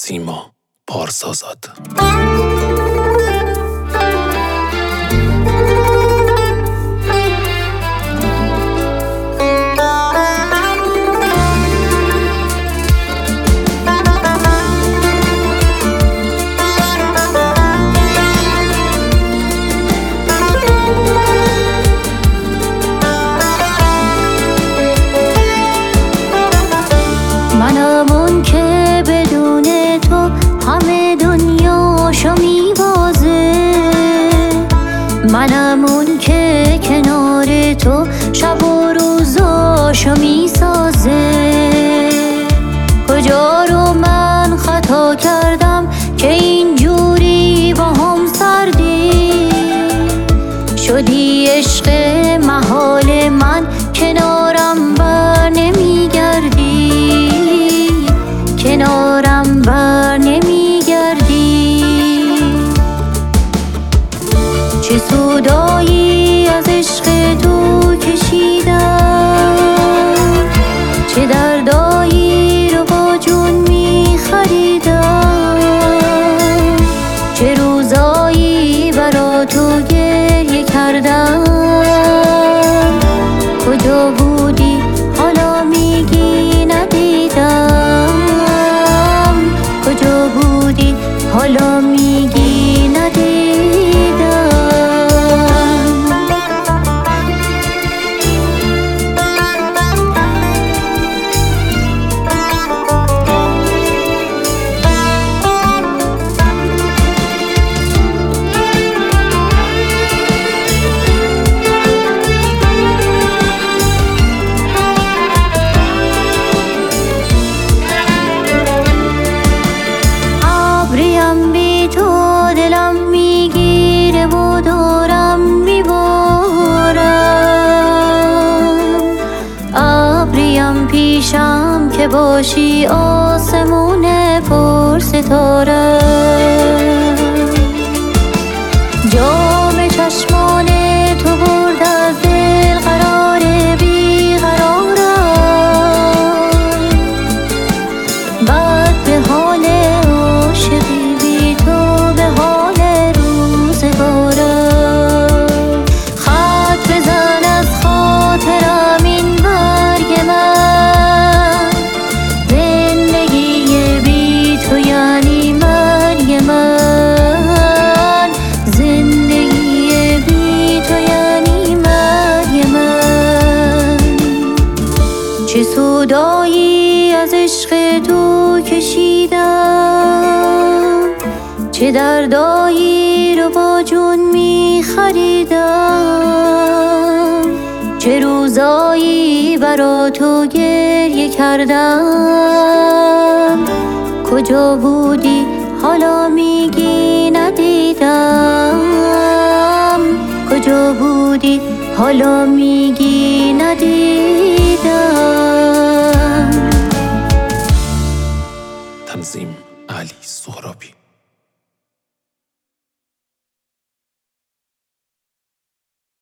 سیما پارسازاد. منم اون که بدون تو همه دنیاشو میبازه، منم اون که کنار تو شب و روزاشو میسازه. کجا رو من خطا کردم که اینجوری با هم سردی شدی؟ عشق محال من کنارم بر نمیگردی، کنارم بر نمیگردی. چه سودایی از عشق تو کشیدم، چه دردایی رو با جون میخریدم، چه روزایی برا تو گریه کردم. کجا بودی حالا میگی ندیدم، کجا بودی حالا میگی ندیدم. ابریم بی تو دلم میگیره و دارم میبارم، ابریم پیشم که باشی آسمون پر ستاره. جام چشمان تو برد از دل قرار بیقرارم، بعد به حال عاشقی بی تو به حال روزگارم. خط بزن از خاطرم این برگ من، زندگی بی تو یعنی مرگ من، زندگی بی تو یعنی مرگ من. چه سودایی از عشق تو کشیدم، چه دردایی رو با جون میخریدم، چه روزایی برا تو گریه کردم. کجا بودی حالا میگی ندیدم، کجا بودی حالا